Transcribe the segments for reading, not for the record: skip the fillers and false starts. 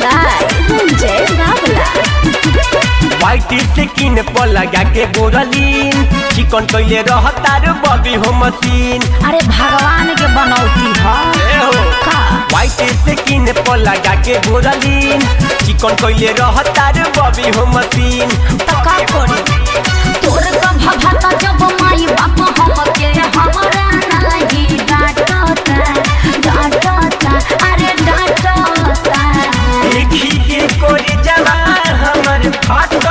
by Ranjay Babla. White skin पर लगा के बोरलीन चिकन कइले रहता रे बॉबी हो मशीन। अरे भगवान के बनौती है का व्हाइट स्किन पर लगा के बोरलीन चिकन कइले रहता रे बॉबी हो मशीन। तो का करी तोर का भभता जब माई बाप हमके हमरा नहीं डांटता अरे डांटता देखी के कोरी जवा हमर फाटता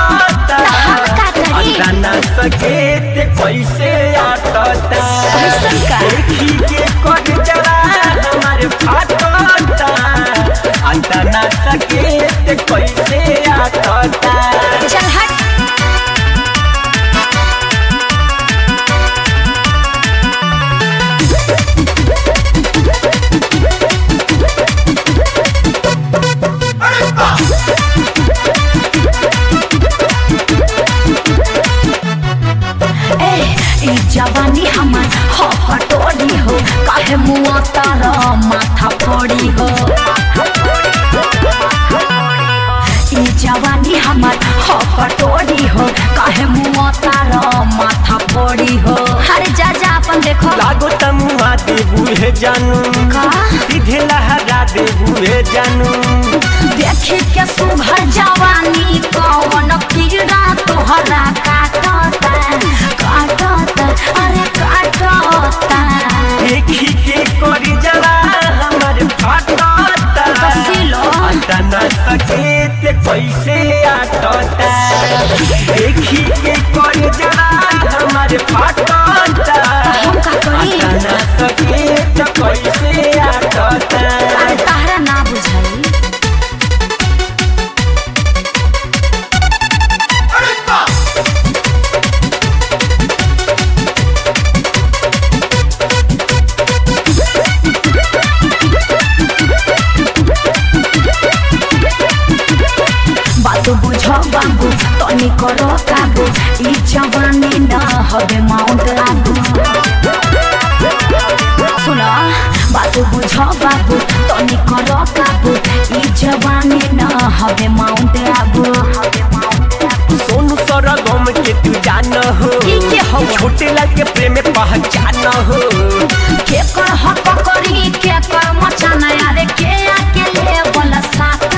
ना सके ते पैसे आटता देखी के कोरी जवा हमर फाटता अंता ना सके ते पैसे आटता। चल हट जवानी हमार हटोड़ी हो काहे मुआ तारा माथा फोड़ी हो जवानी हमार हटोड़ी हो काहे मुआ तारा माथा फोड़ी हो। अरे जा जा अपन देखो लागो तमुआ देबू हे जानू का सीधे लहरा देबू हे जानू देखे के सुघर जवानी कौन कीड़ा तोहरा काटता अरे काटता देखी के कोरी जला हमर फाटता अंता ना सके ते पैसे आटता देखी के कोरी जला हमर फाटता हम का करी अंता ना सके ते पैसे आटता। अरे तहरा ना बुझाई बात बुझो बाबू तनी करो काबू ई जवानी न हवे माउंट आबू सुनो बात बुझो बाबू तनी करो काबू ई जवानी न हवे माउंट आबू सोनू सरगम के तू जान हो के हो छोटे लगे प्रेम पहचान हो के कर हक करी के कर मचाना अरे के आके ले बोला साटा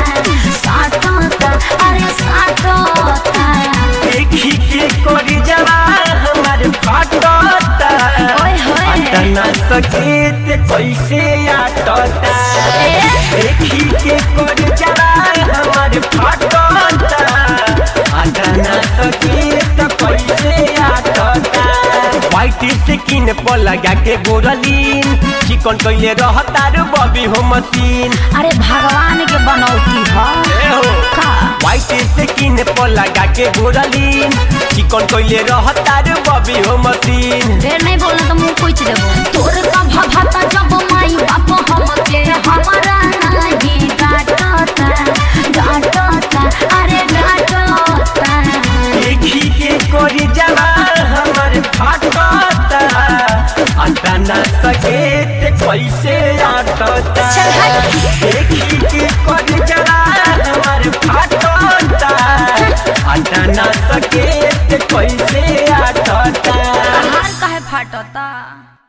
अरे साटा देखी के कोरी जवा हमारे फाटता ओए होए अंता ना सके ते पैसे आटता देखी के कोरी जवा हमारे फाटता अंता ना सके ते पैसे आटता। व्हाइट स्किन पर लगा के गोरलीन चिकन कइले रहता रे बॉबी हो मशीन। अरे भगवान के बनौती है का व्हाइट स्किन पर लगा के गोरलीन चिकन कइले रहता रे बॉबी हो मशीन। ढेर नहीं बोलना तो मुंह कुछ देबो तोर का भभता जब माई बाप हमके हमरा नहीं डांटता अरे डांटता देखी के कोरी जवा हमर फाटता अंता ना सके ते पैसे आटता देखी के कोरी जवा हमर फाटता अंता ना सके ते पैसे आटता। हार काहे फाटता।